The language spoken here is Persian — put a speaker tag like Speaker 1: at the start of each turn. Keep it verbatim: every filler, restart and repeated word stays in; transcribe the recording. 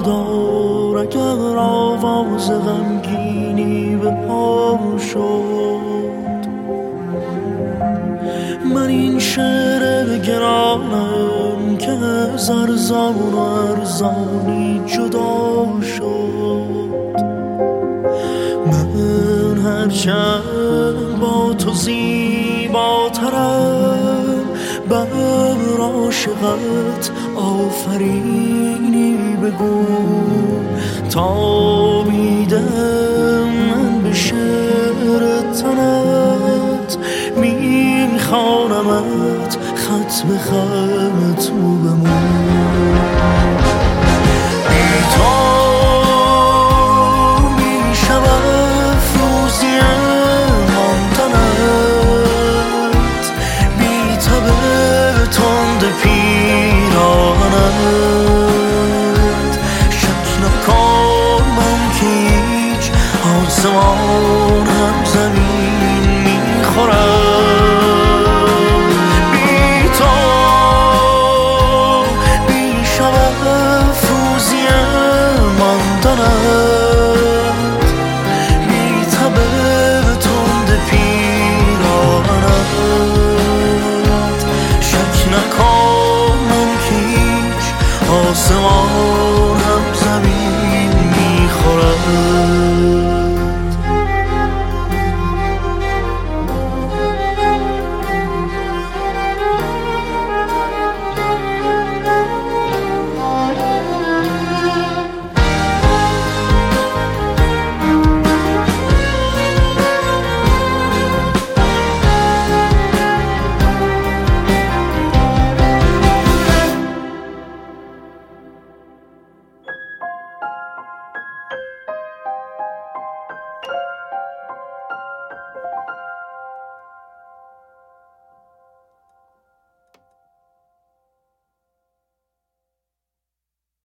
Speaker 1: دار اگر آواز غمگینی به پا شد. من این شعر گرانم که از ارزان و ارزانی جدا شد. من هرچند با تو زیباترم، بر عاشقت آفرینی بگو تا بیدم من به شعر تنت میخوانمت خط به خط تو بمون. بی تو میشود فروزی ماندنت، بی تب تند پیرانت. شک نکن من که هیچ آسمان